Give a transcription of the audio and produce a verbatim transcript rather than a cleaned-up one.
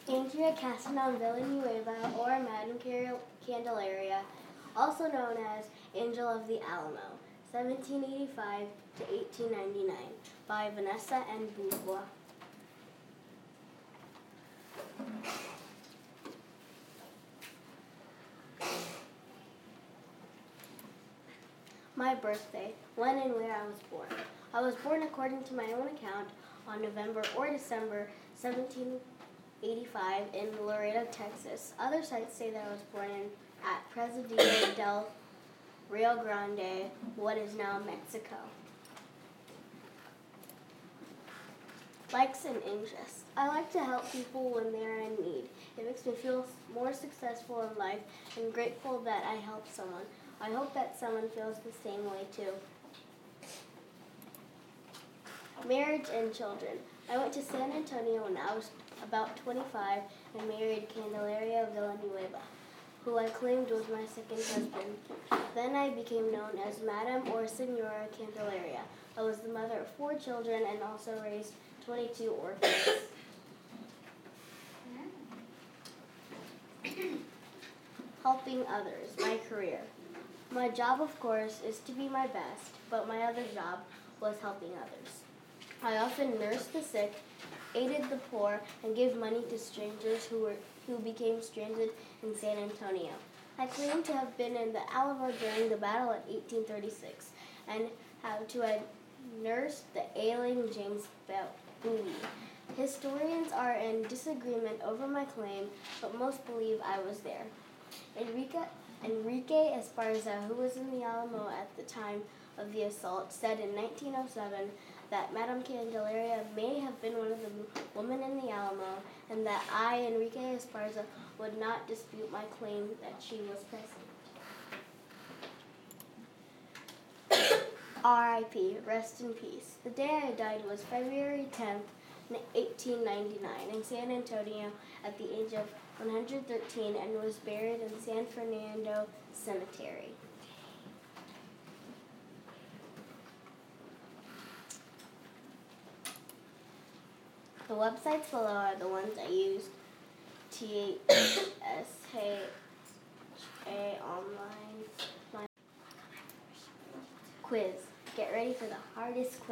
Andrea Castanon Villanueva, or Madame Candelaria, also known as Angel of the Alamo, seventeen eighty-five to eighteen ninety-nine, by Vanessa N. Bourgeois. My birthday, when and where I was born. I was born, according to my own account, on November or December seventeen eighty-five in Laredo, Texas. Other sites say that I was born in at Presidio del Rio Grande, what is now Mexico. Likes and interests. I like to help people when they are in need. It makes me feel more successful in life and grateful that I helped someone. I hope that someone feels the same way too. Marriage and children. I went to San Antonio when I was about twenty-five and married Candelaria Villanueva, who I claimed was my second husband. Then I became known as Madame or Senora Candelaria. I was the mother of four children and also raised twenty-two orphans. Helping others, my career. My job, of course, is to be my best, but my other job was helping others. I often nursed the sick, aided the poor, and gave money to strangers who were who became stranded in San Antonio. I claim to have been in the Alamo during the battle in eighteen thirty-six and have to have nursed the ailing James Bowie. Historians are in disagreement over my claim, but most believe I was there. Enrique, Enrique Esparza, who was in the Alamo at the time of the assault, said in nineteen oh seven that Madame Candelaria may have been one of the women in the Alamo, and that I, Enrique Esparza, would not dispute my claim that she was present. R I P, rest in peace. The day I died was February tenth, eighteen ninety-nine, in San Antonio at the age of one hundred thirteen, and was buried in San Fernando Cemetery. The websites below are the ones I used. T S H A online quiz. Get ready for the hardest quiz.